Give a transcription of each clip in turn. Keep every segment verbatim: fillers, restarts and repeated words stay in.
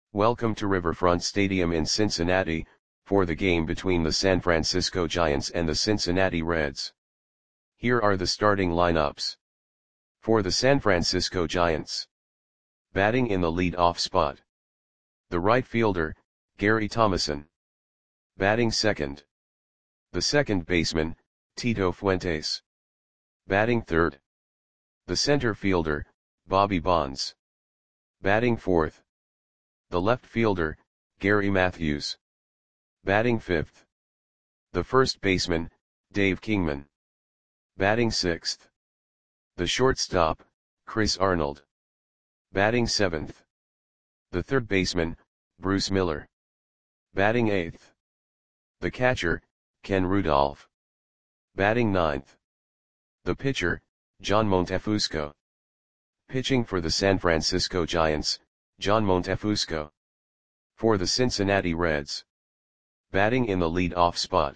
Welcome to Riverfront Stadium in Cincinnati, for the game between the San Francisco Giants and the Cincinnati Reds. Here are the starting lineups. For the San Francisco Giants. Batting in the lead-off spot. The right fielder, Gary Thomasson. Batting second. The second baseman, Tito Fuentes. Batting third. The center fielder, Bobby Bonds. Batting fourth. The left fielder, Gary Matthews. Batting fifth. The first baseman, Dave Kingman. Batting sixth. The shortstop, Chris Arnold. Batting seventh. The third baseman, Bruce Miller. Batting eighth. The catcher, Ken Rudolph. Batting ninth. The pitcher, John Montefusco. Pitching for the San Francisco Giants, John Montefusco. For the Cincinnati Reds. Batting in the lead-off spot.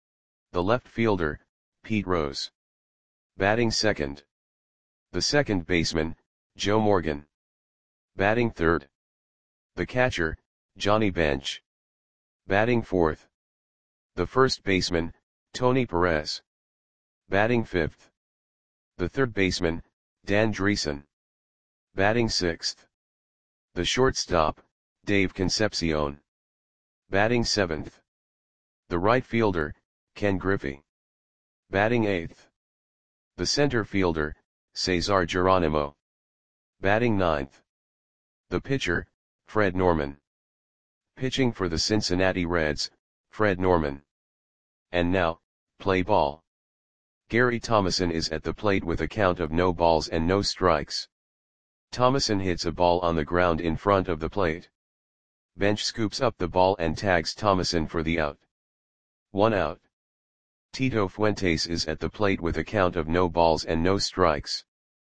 The left fielder, Pete Rose. Batting second. The second baseman, Joe Morgan. Batting third. The catcher, Johnny Bench. Batting fourth. The first baseman, Tony Perez. Batting fifth. The third baseman, Dan Dreesen. Batting sixth. The shortstop, Dave Concepcion. Batting seventh. The right fielder, Ken Griffey. Batting eighth. The center fielder, Cesar Geronimo. Batting ninth. The pitcher, Fred Norman. Pitching for the Cincinnati Reds, Fred Norman. And now, play ball. Gary Thomasson is at the plate with a count of no balls and no strikes. Thomasson hits a ball on the ground in front of the plate. Bench scoops up the ball and tags Thomasson for the out. One out. Tito Fuentes is at the plate with a count of no balls and no strikes.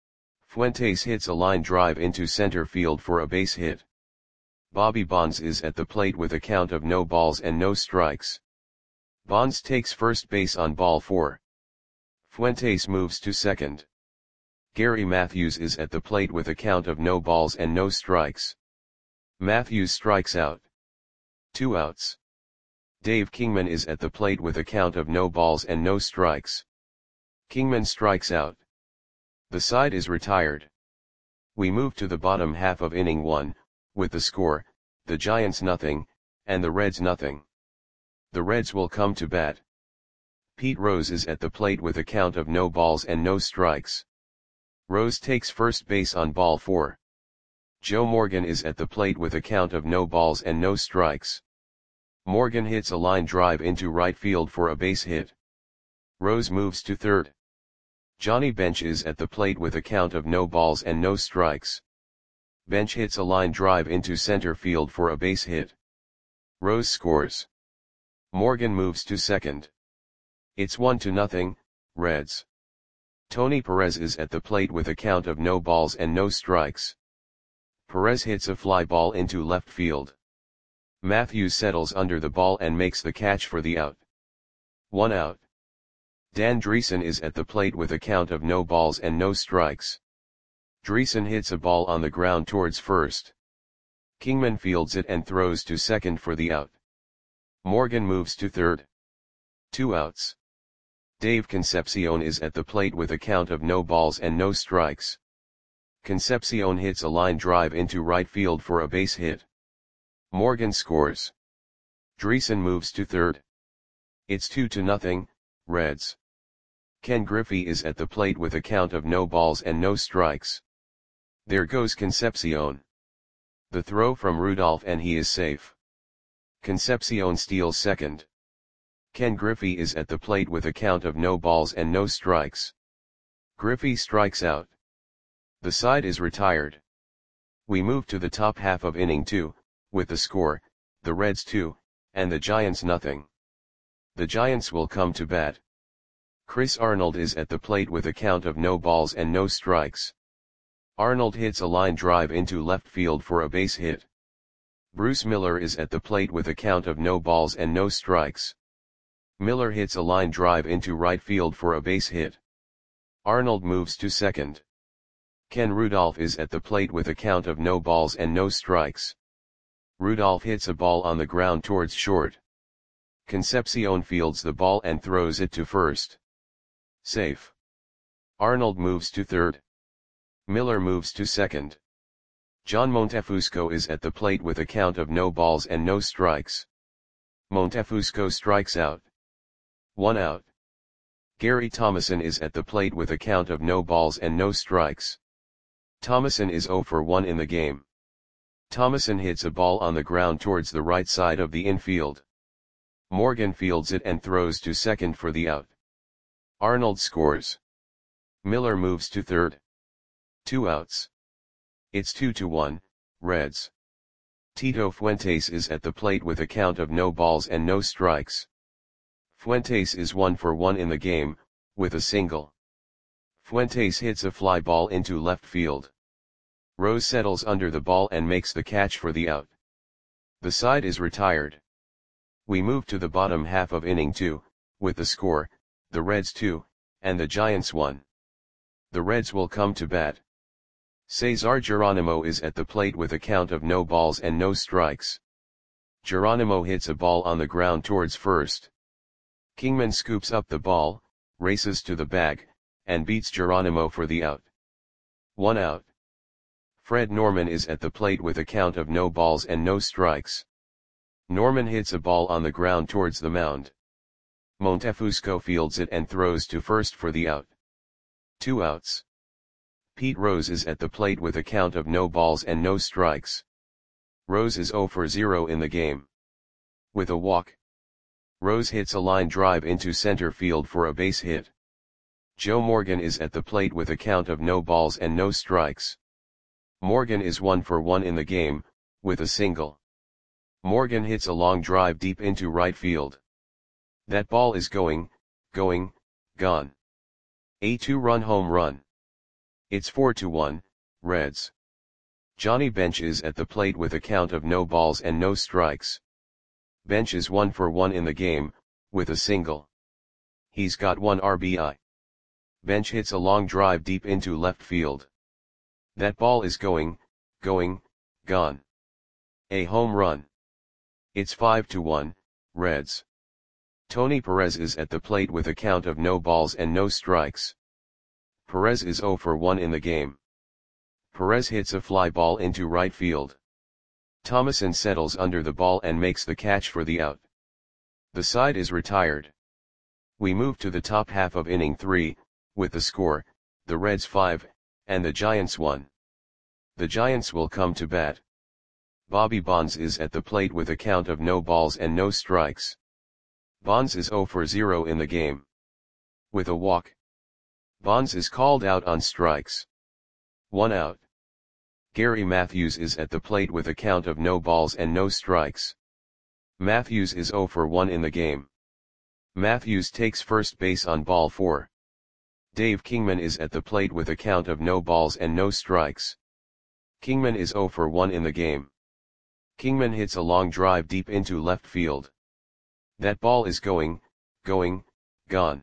Fuentes hits a line drive into center field for a base hit. Bobby Bonds is at the plate with a count of no balls and no strikes. Bonds takes first base on ball four. Fuentes moves to second. Gary Matthews is at the plate with a count of no balls and no strikes. Matthews strikes out. Two outs. Dave Kingman is at the plate with a count of no balls and no strikes. Kingman strikes out. The side is retired. We move to the bottom half of inning one, with the score, the Giants nothing, and the Reds nothing. The Reds will come to bat. Pete Rose is at the plate with a count of no balls and no strikes. Rose takes first base on ball four. Joe Morgan is at the plate with a count of no balls and no strikes. Morgan hits a line drive into right field for a base hit. Rose moves to third. Johnny Bench is at the plate with a count of no balls and no strikes. Bench hits a line drive into center field for a base hit. Rose scores. Morgan moves to second. It's one to nothing, Reds. Tony Perez is at the plate with a count of no balls and no strikes. Perez hits a fly ball into left field. Matthews settles under the ball and makes the catch for the out. One out. Dan Dreesen is at the plate with a count of no balls and no strikes. Dreesen hits a ball on the ground towards first. Kingman fields it and throws to second for the out. Morgan moves to third. Two outs. Dave Concepcion is at the plate with a count of no balls and no strikes. Concepcion hits a line drive into right field for a base hit. Morgan scores. Dreesen moves to third. It's two to nothing, Reds. Ken Griffey is at the plate with a count of no balls and no strikes. There goes Concepcion. The throw from Rudolph and he is safe. Concepcion steals second. Ken Griffey is at the plate with a count of no balls and no strikes. Griffey strikes out. The side is retired. We move to the top half of inning two, with the score, the Reds two, and the Giants nothing. The Giants will come to bat. Chris Arnold is at the plate with a count of no balls and no strikes. Arnold hits a line drive into left field for a base hit. Bruce Miller is at the plate with a count of no balls and no strikes. Miller hits a line drive into right field for a base hit. Arnold moves to second. Ken Rudolph is at the plate with a count of no balls and no strikes. Rudolph hits a ball on the ground towards short. Concepcion fields the ball and throws it to first. Safe. Arnold moves to third. Miller moves to second. John Montefusco is at the plate with a count of no balls and no strikes. Montefusco strikes out. One out. Gary Thomason is at the plate with a count of no balls and no strikes. Thomason is zero for one in the game. Thomason hits a ball on the ground towards the right side of the infield. Morgan fields it and throws to second for the out. Arnold scores. Miller moves to third. Two outs. It's two to one, Reds. Tito Fuentes is at the plate with a count of no balls and no strikes. Fuentes is one for one in the game, with a single. Fuentes hits a fly ball into left field. Rose settles under the ball and makes the catch for the out. The side is retired. We move to the bottom half of inning two, with the score, the Reds two, and the Giants one. The Reds will come to bat. Cesar Geronimo is at the plate with a count of no balls and no strikes. Geronimo hits a ball on the ground towards first. Kingman scoops up the ball, races to the bag, and beats Geronimo for the out. One out. Fred Norman is at the plate with a count of no balls and no strikes. Norman hits a ball on the ground towards the mound. Montefusco fields it and throws to first for the out. Two outs. Pete Rose is at the plate with a count of no balls and no strikes. Rose is zero for zero in the game. With a walk. Rose hits a line drive into center field for a base hit. Joe Morgan is at the plate with a count of no balls and no strikes. Morgan is one for one in the game, with a single. Morgan hits a long drive deep into right field. That ball is going, going, gone. A two-run home run. It's four to one, Reds. Johnny Bench is at the plate with a count of no balls and no strikes. Bench is one for one in the game, with a single. He's got one R B I. Bench hits a long drive deep into left field. That ball is going, going, gone. A home run. It's five to one, Reds. Tony Perez is at the plate with a count of no balls and no strikes. Perez is zero for one in the game. Perez hits a fly ball into right field. Thomason settles under the ball and makes the catch for the out. The side is retired. We move to the top half of inning three, with the score, the Reds five, and the Giants one. The Giants will come to bat. Bobby Bonds is at the plate with a count of no balls and no strikes. Bonds is zero for zero in the game. With a walk. Bonds is called out on strikes. One out. Gary Matthews is at the plate with a count of no balls and no strikes. Matthews is zero for one in the game. Matthews takes first base on ball four. Dave Kingman is at the plate with a count of no balls and no strikes. Kingman is zero for one in the game. Kingman hits a long drive deep into left field. That ball is going, going, gone.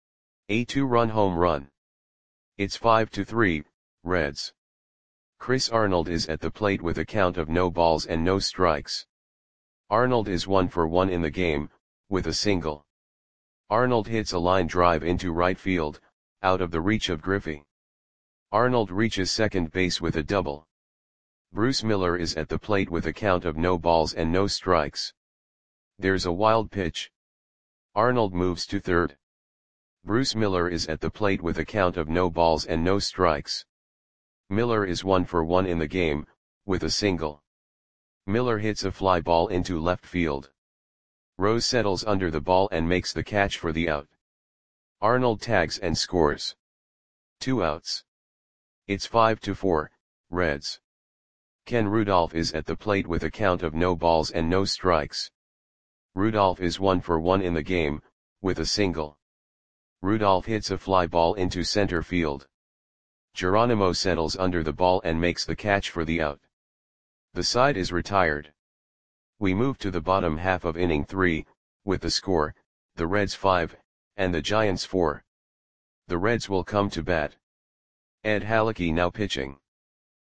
A two-run home run. It's five to three, Reds. Chris Arnold is at the plate with a count of no balls and no strikes. Arnold is one for one in the game, with a single. Arnold hits a line drive into right field, out of the reach of Griffey. Arnold reaches second base with a double. Bruce Miller is at the plate with a count of no balls and no strikes. There's a wild pitch. Arnold moves to third. Bruce Miller is at the plate with a count of no balls and no strikes. Miller is one for one in the game, with a single. Miller hits a fly ball into left field. Rose settles under the ball and makes the catch for the out. Arnold tags and scores. Two outs. It's five to four, Reds. Ken Rudolph is at the plate with a count of no balls and no strikes. Rudolph is one for one in the game, with a single. Rudolph hits a fly ball into center field. Geronimo settles under the ball and makes the catch for the out. The side is retired. We move to the bottom half of inning three, with the score, the Reds five, and the Giants four. The Reds will come to bat. Ed Halicki now pitching.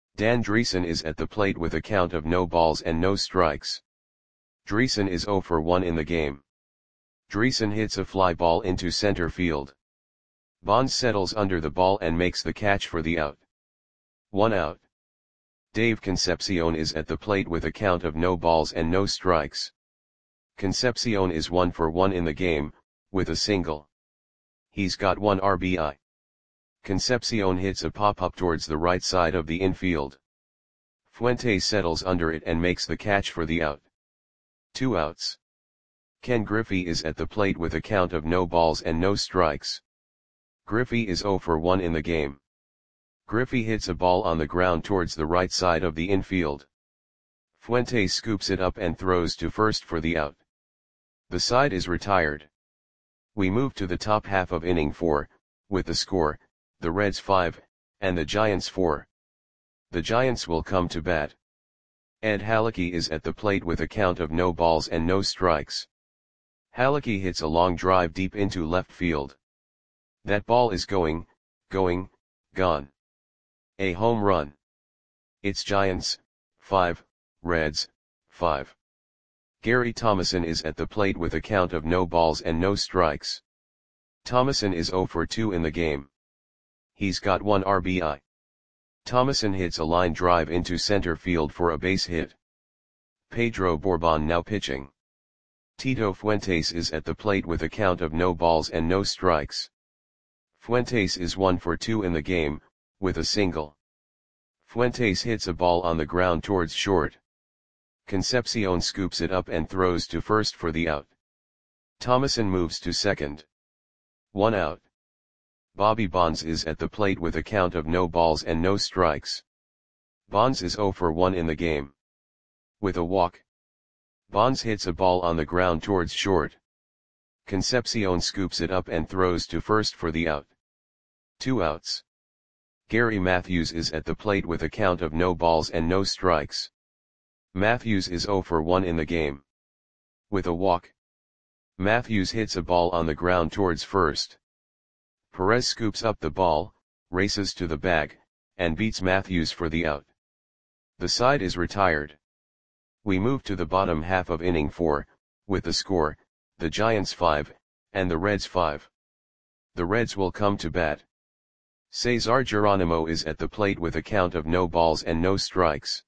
Dan Driessen is at the plate with a count of no balls and no strikes. Driessen is zero for one in the game. Driessen hits a fly ball into center field. Bonds settles under the ball and makes the catch for the out. One out. Dave Concepcion is at the plate with a count of no balls and no strikes. Concepcion is one for one in the game, with a single. He's got one R B I. Concepcion hits a pop-up towards the right side of the infield. Fuentes settles under it and makes the catch for the out. Two outs. Ken Griffey is at the plate with a count of no balls and no strikes. Griffey is zero for one in the game. Griffey hits a ball on the ground towards the right side of the infield. Fuentes scoops it up and throws to first for the out. The side is retired. We move to the top half of inning four, with the score, the Reds five, and the Giants four. The Giants will come to bat. Ed Halicki is at the plate with a count of no balls and no strikes. Halicki hits a long drive deep into left field. That ball is going, going, gone. A home run. It's Giants, five, Reds, five. Gary Thomasson is at the plate with a count of no balls and no strikes. Thomasson is zero for two in the game. He's got one R B I. Thomasson hits a line drive into center field for a base hit. Pedro Bourbon now pitching. Tito Fuentes is at the plate with a count of no balls and no strikes. Fuentes is one for two in the game, with a single. Fuentes hits a ball on the ground towards short. Concepcion scoops it up and throws to first for the out. Thomasson moves to second. One out. Bobby Bonds is at the plate with a count of no balls and no strikes. Bonds is zero for one in the game. With a walk. Bonds hits a ball on the ground towards short. Concepcion scoops it up and throws to first for the out. Two outs. Gary Matthews is at the plate with a count of no balls and no strikes. Matthews is zero for one in the game. With a walk. Matthews hits a ball on the ground towards first. Perez scoops up the ball, races to the bag, and beats Matthews for the out. The side is retired. We move to the bottom half of inning four, with the score, the Giants five, and the Reds five. The Reds will come to bat. Cesar Geronimo is at the plate with a count of no balls and no strikes.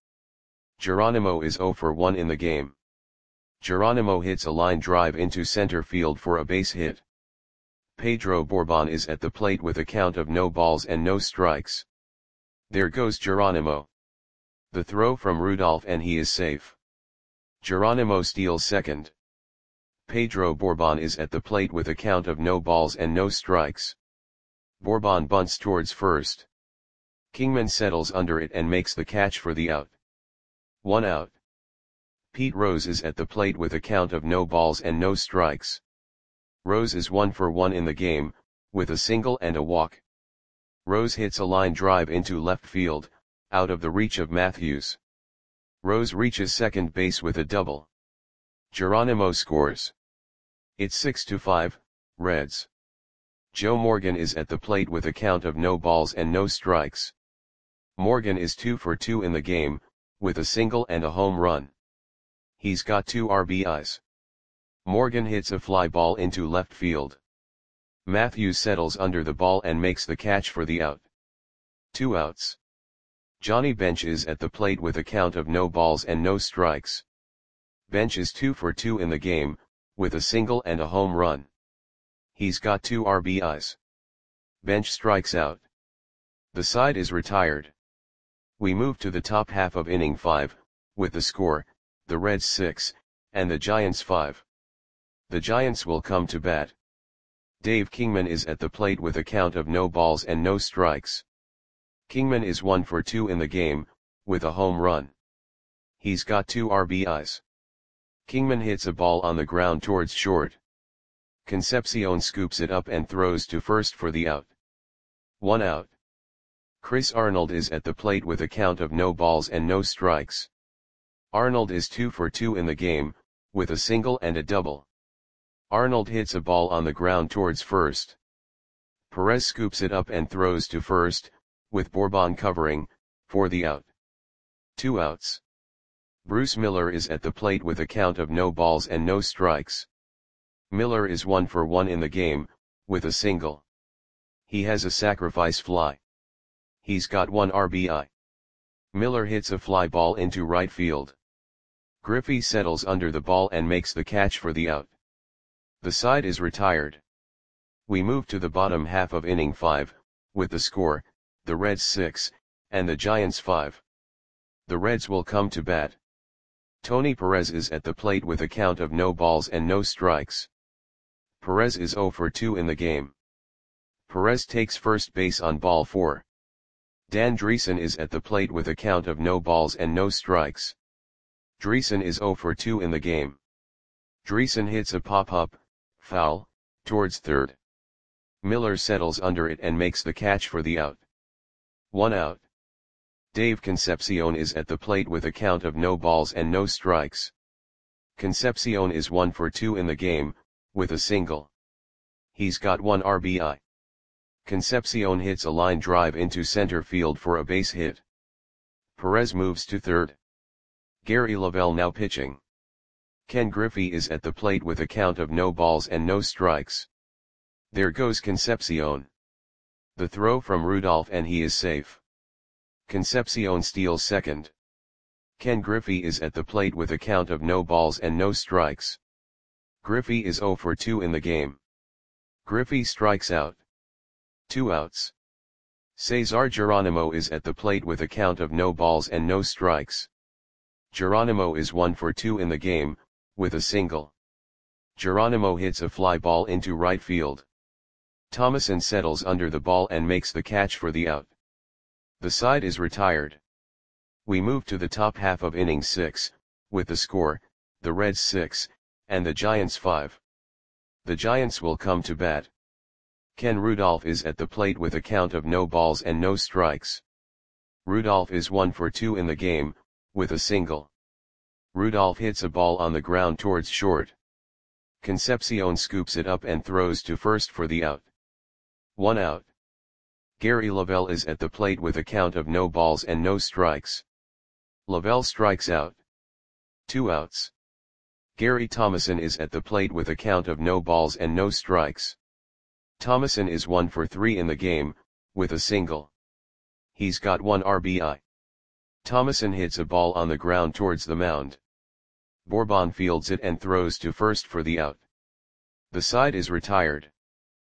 Geronimo is zero for one in the game. Geronimo hits a line drive into center field for a base hit. Pedro Bourbon is at the plate with a count of no balls and no strikes. There goes Geronimo. The throw from Rudolph and he is safe. Geronimo steals second. Pedro Bourbon is at the plate with a count of no balls and no strikes. Bourbon bunts towards first. Kingman settles under it and makes the catch for the out. One out. Pete Rose is at the plate with a count of no balls and no strikes. Rose is one for one in the game, with a single and a walk. Rose hits a line drive into left field, out of the reach of Matthews. Rose reaches second base with a double. Geronimo scores. It's six to five, Reds. Joe Morgan is at the plate with a count of no balls and no strikes. Morgan is two for two in the game, with a single and a home run. He's got two R B Is. Morgan hits a fly ball into left field. Matthews settles under the ball and makes the catch for the out. Two outs. Johnny Bench is at the plate with a count of no balls and no strikes. Bench is two for two in the game, with a single and a home run. He's got two R B Is. Bench strikes out. The side is retired. We move to the top half of inning five, with the score, the Reds six, and the Giants five. The Giants will come to bat. Dave Kingman is at the plate with a count of no balls and no strikes. Kingman is one for two in the game, with a home run. He's got two R B Is. Kingman hits a ball on the ground towards short. Concepcion scoops it up and throws to first for the out. One out. Chris Arnold is at the plate with a count of no balls and no strikes. Arnold is two for two in the game, with a single and a double. Arnold hits a ball on the ground towards first. Perez scoops it up and throws to first, with Bourbon covering, for the out. Two outs. Bruce Miller is at the plate with a count of no balls and no strikes. Miller is one for one in the game, with a single. He has a sacrifice fly. He's got one R B I. Miller hits a fly ball into right field. Griffey settles under the ball and makes the catch for the out. The side is retired. We move to the bottom half of inning five, with the score, the Reds six, and the Giants five. The Reds will come to bat. Tony Perez is at the plate with a count of no balls and no strikes. Perez is oh for two in the game. Perez takes first base on ball four. Dan Dreesen is at the plate with a count of no balls and no strikes. Dreesen is oh for two in the game. Dreesen hits a pop-up, foul, towards third. Miller settles under it and makes the catch for the out. One out. Dave Concepcion is at the plate with a count of no balls and no strikes. Concepcion is one for two in the game, with a single. He's got one R B I. Concepcion hits a line drive into center field for a base hit. Perez moves to third. Gary Lavelle now pitching. Ken Griffey is at the plate with a count of no balls and no strikes. There goes Concepcion. The throw from Rudolph and he is safe. Concepcion steals second. Ken Griffey is at the plate with a count of no balls and no strikes. Griffey is oh for two in the game. Griffey strikes out. Two outs. Cesar Geronimo is at the plate with a count of no balls and no strikes. Geronimo is one for two in the game, with a single. Geronimo hits a fly ball into right field. Thomason settles under the ball and makes the catch for the out. The side is retired. We move to the top half of inning six, with the score, the Reds six, and the Giants five. The Giants will come to bat. Ken Rudolph is at the plate with a count of no balls and no strikes. Rudolph is one for two in the game, with a single. Rudolph hits a ball on the ground towards short. Concepcion scoops it up and throws to first for the out. One out. Gary Lavelle is at the plate with a count of no balls and no strikes. Lavelle strikes out. Two outs. Gary Thomason is at the plate with a count of no balls and no strikes. Thomason is one for three in the game, with a single. He's got one R B I. Thomason hits a ball on the ground towards the mound. Bourbon fields it and throws to first for the out. The side is retired.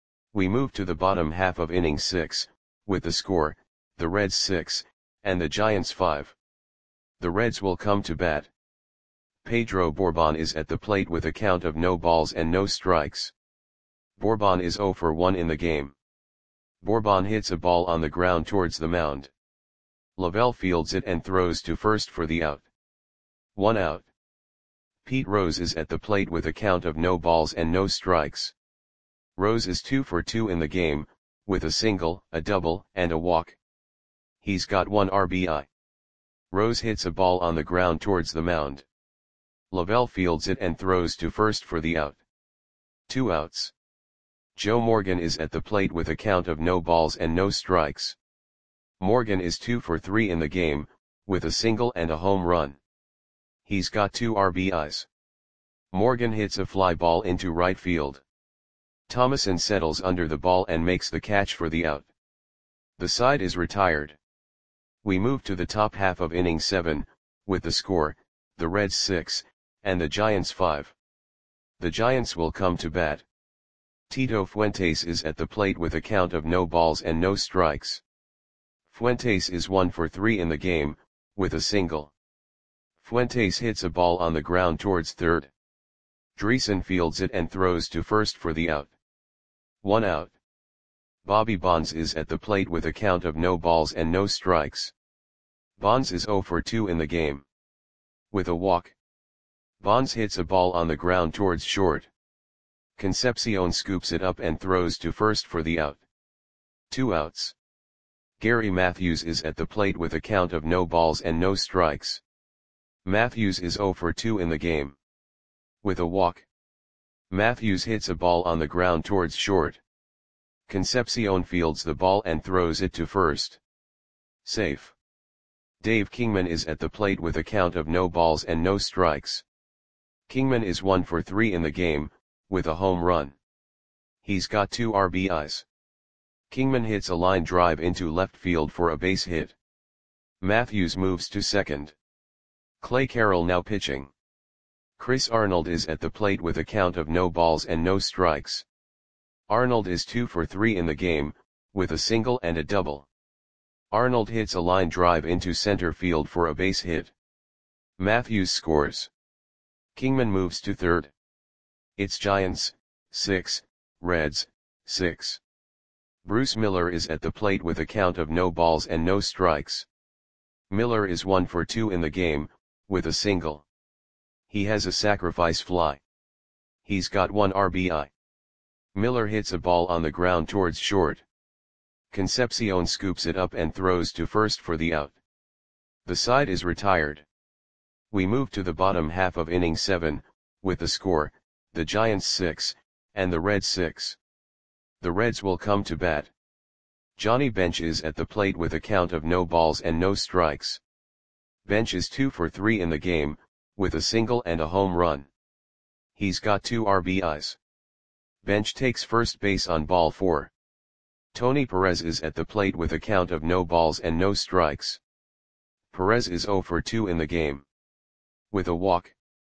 We move to the bottom half of inning six, with the score, the Reds six, and the Giants five. The Reds will come to bat. Pedro Bourbon is at the plate with a count of no balls and no strikes. Bourbon is oh for one in the game. Bourbon hits a ball on the ground towards the mound. Lavelle fields it and throws to first for the out. One out. Pete Rose is at the plate with a count of no balls and no strikes. Rose is two for two in the game, with a single, a double, and a walk. He's got one R B I. Rose hits a ball on the ground towards the mound. Lavelle fields it and throws to first for the out. Two outs. Joe Morgan is at the plate with a count of no balls and no strikes. Morgan is two for three in the game, with a single and a home run. He's got two R B Is. Morgan hits a fly ball into right field. Thomason settles under the ball and makes the catch for the out. The side is retired. We move to the top half of inning seven, with the score, the Reds six, and the Giants five. The Giants will come to bat. Tito Fuentes is at the plate with a count of no balls and no strikes. Fuentes is one for three in the game, with a single. Fuentes hits a ball on the ground towards third. Dreesen fields it and throws to first for the out. One out. Bobby Bonds is at the plate with a count of no balls and no strikes. Bonds is oh for two in the game. With a walk. Bonds hits a ball on the ground towards short. Concepcion scoops it up and throws to first for the out. Two outs. Gary Matthews is at the plate with a count of no balls and no strikes. Matthews is oh for two in the game. With a walk. Matthews hits a ball on the ground towards short. Concepcion fields the ball and throws it to first. Safe. Dave Kingman is at the plate with a count of no balls and no strikes. Kingman is one for three in the game, with a home run. He's got two R B Is. Kingman hits a line drive into left field for a base hit. Matthews moves to second. Clay Carroll now pitching. Chris Arnold is at the plate with a count of no balls and no strikes. Arnold is two for three in the game, with a single and a double. Arnold hits a line drive into center field for a base hit. Matthews scores. Kingman moves to third. It's Giants, six, Reds, six. Bruce Miller is at the plate with a count of no balls and no strikes. Miller is one for two in the game, with a single. He has a sacrifice fly. He's got one R B I. Miller hits a ball on the ground towards short. Concepcion scoops it up and throws to first for the out. The side is retired. We move to the bottom half of inning seven, with the score, the Giants six, and the Reds six. The Reds will come to bat. Johnny Bench is at the plate with a count of no balls and no strikes. Bench is two for three in the game, with a single and a home run. He's got two R B Is. Bench takes first base on ball four. Tony Perez is at the plate with a count of no balls and no strikes. Perez is zero for two in the game. With a walk.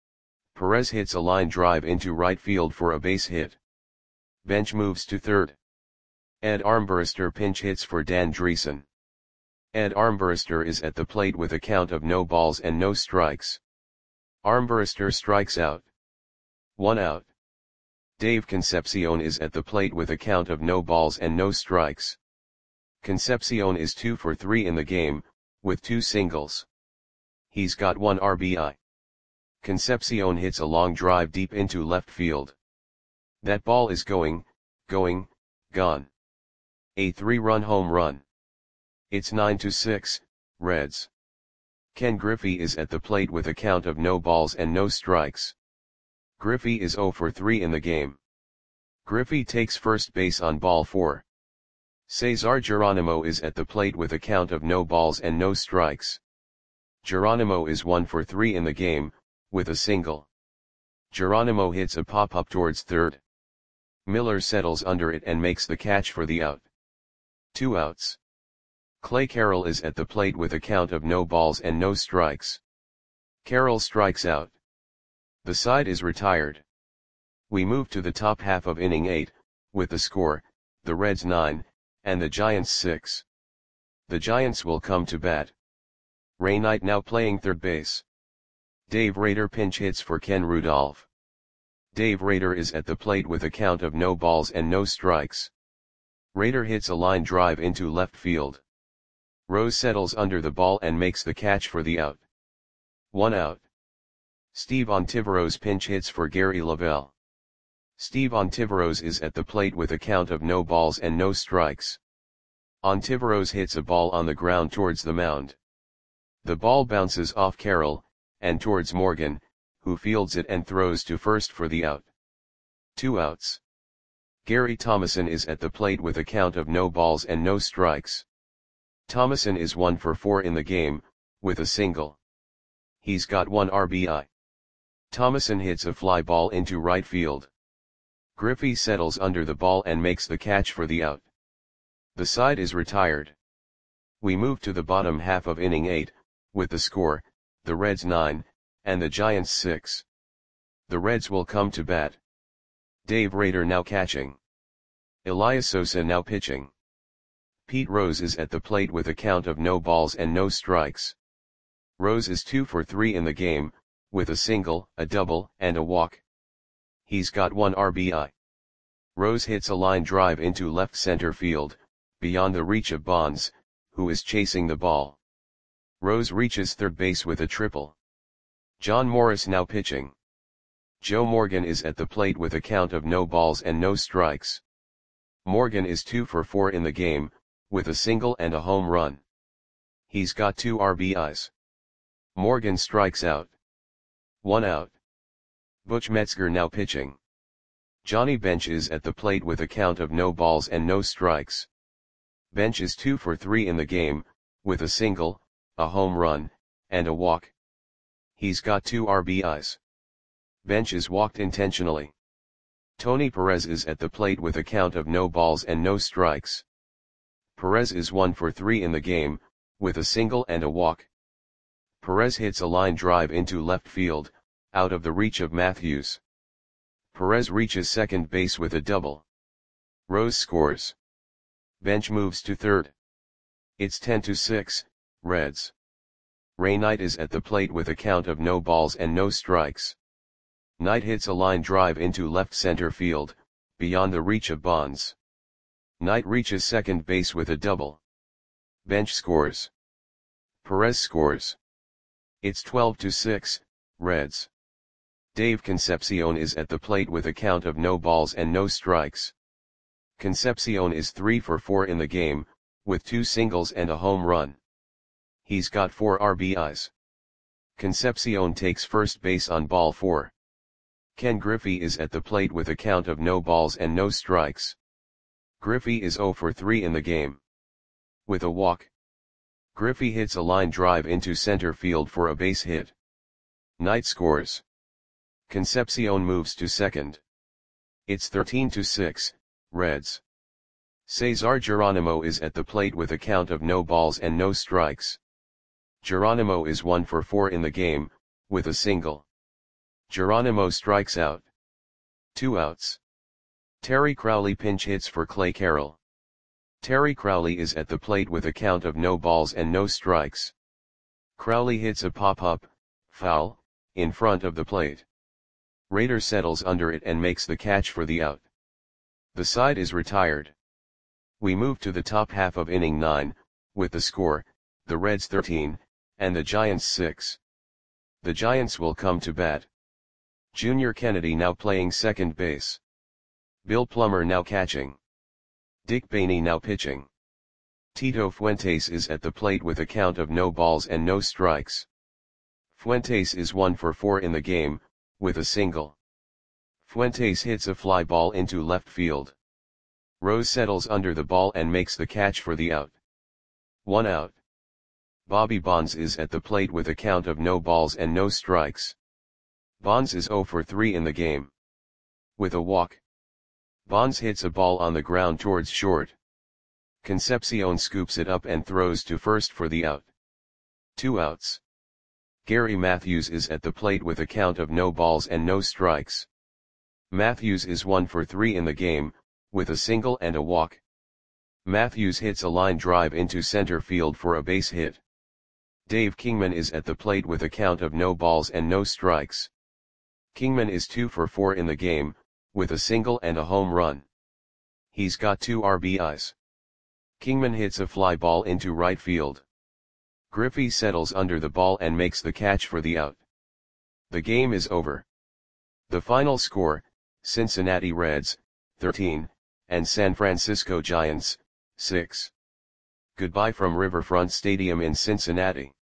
Perez hits a line drive into right field for a base hit. Bench moves to third. Ed Armbruster pinch hits for Dan Dreesen. Ed Armbruster is at the plate with a count of no balls and no strikes. Armbruster strikes out. One out. Dave Concepcion is at the plate with a count of no balls and no strikes. Concepcion is two for three in the game, with two singles. He's got one R B I. Concepcion hits a long drive deep into left field. That ball is going, going, gone. A three-run home run. It's nine to six, Reds. Ken Griffey is at the plate with a count of no balls and no strikes. Griffey is zero for three in the game. Griffey takes first base on ball four. Cesar Geronimo is at the plate with a count of no balls and no strikes. Geronimo is one for three in the game, with a single. Geronimo hits a pop-up towards third. Miller settles under it and makes the catch for the out. Two outs. Clay Carroll is at the plate with a count of no balls and no strikes. Carroll strikes out. The side is retired. We move to the top half of inning eight, with the score, the Reds nine, and the Giants six. The Giants will come to bat. Ray Knight now playing third base. Dave Rader pinch hits for Ken Rudolph. Dave Rader is at the plate with a count of no balls and no strikes. Rader hits a line drive into left field. Rose settles under the ball and makes the catch for the out. One out. Steve Ontiveros pinch hits for Gary Lavelle. Steve Ontiveros is at the plate with a count of no balls and no strikes. Ontiveros hits a ball on the ground towards the mound. The ball bounces off Carroll, and towards Morgan, who fields it and throws to first for the out. Two outs. Gary Thomason is at the plate with a count of no balls and no strikes. Thomason is one for four in the game, with a single. He's got one R B I. Thomason hits a fly ball into right field. Griffey settles under the ball and makes the catch for the out. The side is retired. We move to the bottom half of inning eight, with the score, the Reds nine, and the Giants six. The Reds will come to bat. Dave Rader now catching. Elias Sosa now pitching. Pete Rose is at the plate with a count of no balls and no strikes. Rose is two for three in the game, with a single, a double, and a walk. He's got one R B I. Rose hits a line drive into left center field, beyond the reach of Bonds, who is chasing the ball. Rose reaches third base with a triple. John Morris now pitching. Joe Morgan is at the plate with a count of no balls and no strikes. Morgan is two for four in the game, with a single and a home run. He's got two R B Is. Morgan strikes out. One out. Butch Metzger now pitching. Johnny Bench is at the plate with a count of no balls and no strikes. Bench is two for three in the game, with a single, a home run, and a walk. He's got two R B Is. Bench is walked intentionally. Tony Perez is at the plate with a count of no balls and no strikes. Perez is one for three in the game, with a single and a walk. Perez hits a line drive into left field, out of the reach of Matthews. Perez reaches second base with a double. Rose scores. Bench moves to third. It's ten to six, Reds. Ray Knight is at the plate with a count of no balls and no strikes. Knight hits a line drive into left center field, beyond the reach of Bonds. Knight reaches second base with a double. Bench scores. Perez scores. It's twelve to six, Reds. Dave Concepcion is at the plate with a count of no balls and no strikes. Concepcion is three for four in the game, with two singles and a home run. He's got four R B Is. Concepcion takes first base on ball four. Ken Griffey is at the plate with a count of no balls and no strikes. Griffey is zero for three in the game. With a walk. Griffey hits a line drive into center field for a base hit. Knight scores. Concepcion moves to second. It's thirteen to six, Reds. Cesar Geronimo is at the plate with a count of no balls and no strikes. Geronimo is one for four in the game, with a single. Geronimo strikes out. Two outs. Terry Crowley pinch hits for Clay Carroll. Terry Crowley is at the plate with a count of no balls and no strikes. Crowley hits a pop-up, foul, in front of the plate. Rader settles under it and makes the catch for the out. The side is retired. We move to the top half of inning nine, with the score, the Reds thirteen, and the Giants six. The Giants will come to bat. Junior Kennedy now playing second base. Bill Plummer now catching. Dick Bainey now pitching. Tito Fuentes is at the plate with a count of no balls and no strikes. Fuentes is one for four in the game, with a single. Fuentes hits a fly ball into left field. Rose settles under the ball and makes the catch for the out. One out. Bobby Bonds is at the plate with a count of no balls and no strikes. Bonds is zero for three in the game. With a walk. Bonds hits a ball on the ground towards short. Concepcion scoops it up and throws to first for the out. Two outs. Gary Matthews is at the plate with a count of no balls and no strikes. Matthews is one for three in the game, with a single and a walk. Matthews hits a line drive into center field for a base hit. Dave Kingman is at the plate with a count of no balls and no strikes. Kingman is two for four in the game, with a single and a home run. He's got two R B Is. Kingman hits a fly ball into right field. Griffey settles under the ball and makes the catch for the out. The game is over. The final score, Cincinnati Reds, thirteen, and San Francisco Giants, six. Goodbye from Riverfront Stadium in Cincinnati.